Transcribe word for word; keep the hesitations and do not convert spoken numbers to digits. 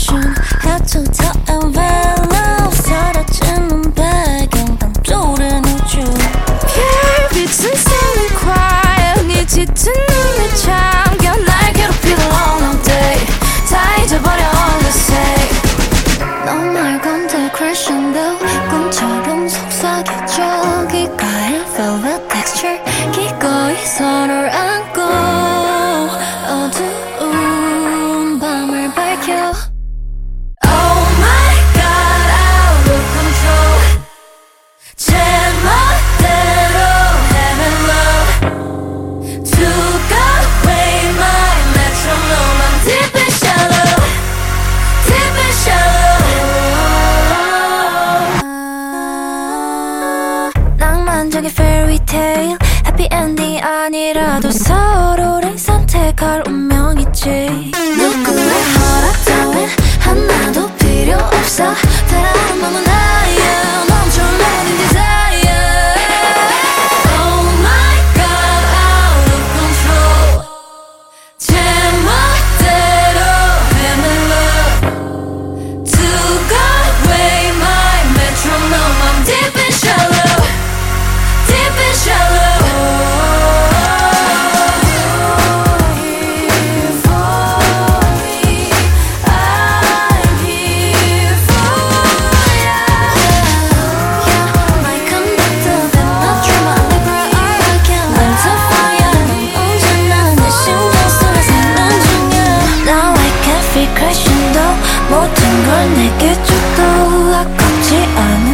attention head to toe and veil 사라지는 배경 담조는 우주 별빛은 새는 quiet 네 짙은 눈에 잠겨 날 괴롭히던 all all day 다 잊어버려 all the say 넌 건데 crescendo 꿈처럼 속삭여줘 귓가에 velvet texture 기꺼이 서로를 안고 어두운 밤을 밝혀 Oh my god out of control 제 멋대로 heaven love took away my metronome I'm deep and shallow deep and shallow 낭만적인 fairy tale happy ending 아니라도 서로를 선택할 운명이지 누구의 허락 따윈 하나도 필요 없어 다른 맘은 나야 멈춰버린 desire Oh my god out of control 제 멋대로 heaven love took away my metronome I'm deep and shallow deep and shallow 모든 걸 내게 줘도 아깝지 않아